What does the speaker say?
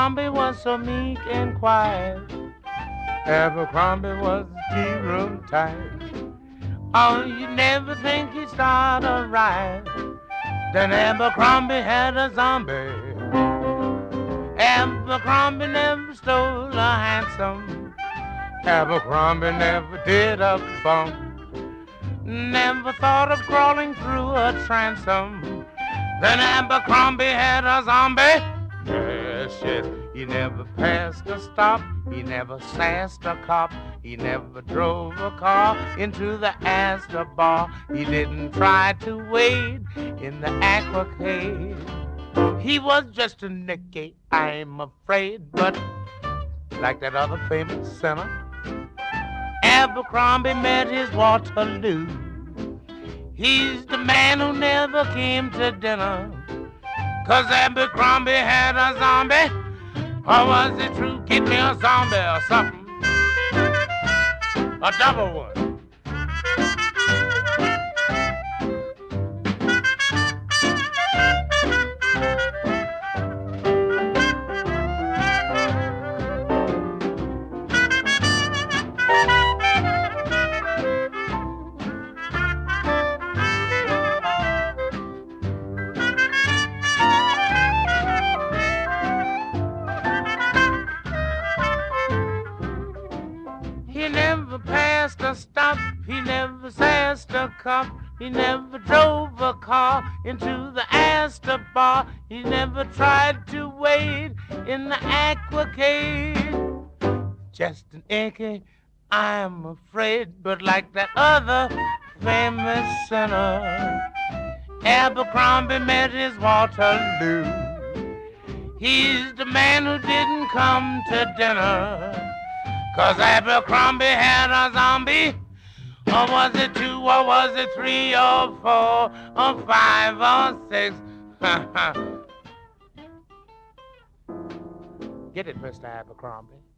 Abercrombie was so meek and quiet. Abercrombie was the tea room type. Oh, you never think he'd start a riot. Then Abercrombie had a zombie. Abercrombie never stole a hansom. Abercrombie never did a bump. Never thought of crawling through a transom. Then Abercrombie had a zombie. Yes, yes. He never passed a stop. He never sassed a cop. He never drove a car into the Astor bar. He didn't try to wade in the aquacade. He was just a Nicky, I'm afraid, but like that other famous sinner, Abercrombie met his Waterloo. He's the man who never came to dinner, 'cause Abercrombie had a zombie. Or was it true? Get me a zombie or something. A double one. He never passed a stop, he never sassed a cop, he never drove a car into the Astor bar, he never tried to wade in the aquacade. Just an icky, I'm afraid, but like that other famous sinner, Abercrombie met his Waterloo. He's the man who didn't come to dinner, 'cause Abercrombie had a zombie. Or was it 2, or was it 3, or 4, or 5, or 6? Get it, Mr. Abercrombie.